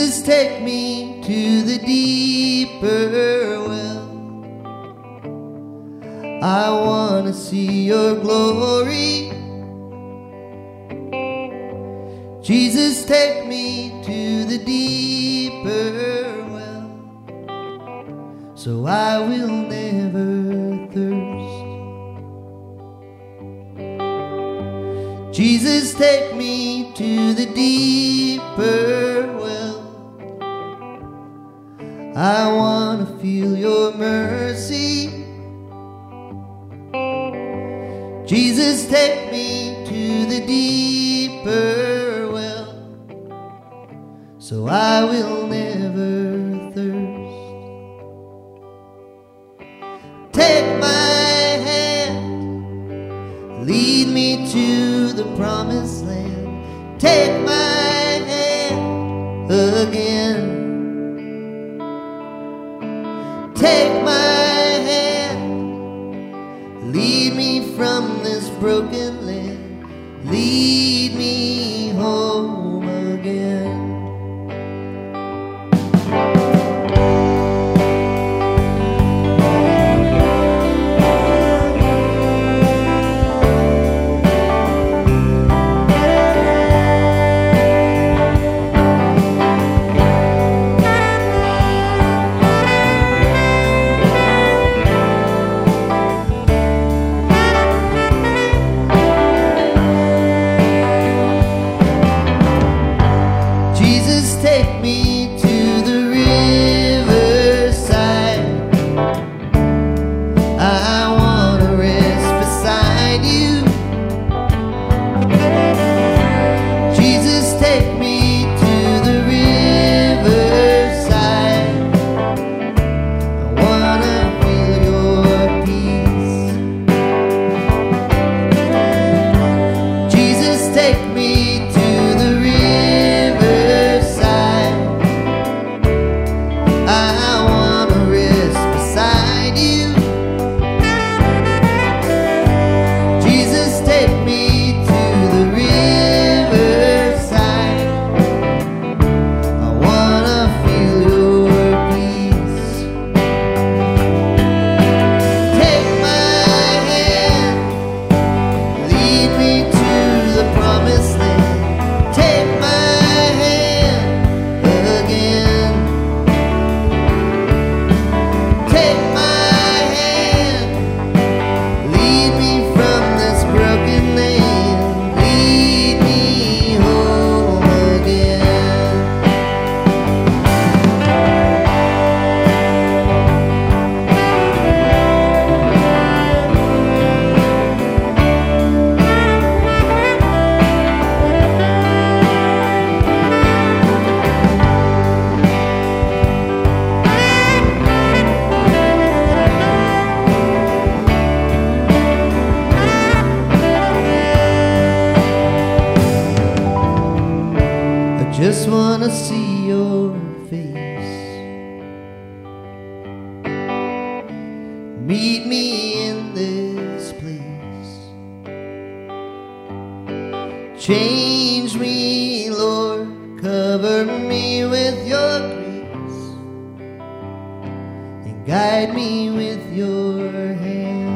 Jesus, take me to the deeper well. I want to see your glory. Jesus, take me to the deeper well, so I will never thirst. Jesus, take me to the deeper well. I want to feel your mercy. Jesus, take me to the deeper well, so I will never thirst. Take my hand, lead me to the promised land. Take my hand again. Take my hand, lead me from this broken land. Lead me home again. Take me to the riverside. I want to rest beside you. Jesus, take me to the riverside. I want to feel your peace. Jesus, take me to the riverside. I want to rest beside you. Jesus, take me to the riverside. I want to feel your peace. Take my hand, lead me to the promised land. Take my hand again. Take my hand, lead me from this broken land. Lead me home again. I just want to see your face. Meet me in this place. Change me, Lord. Cover me with your grace and guide me with your hand.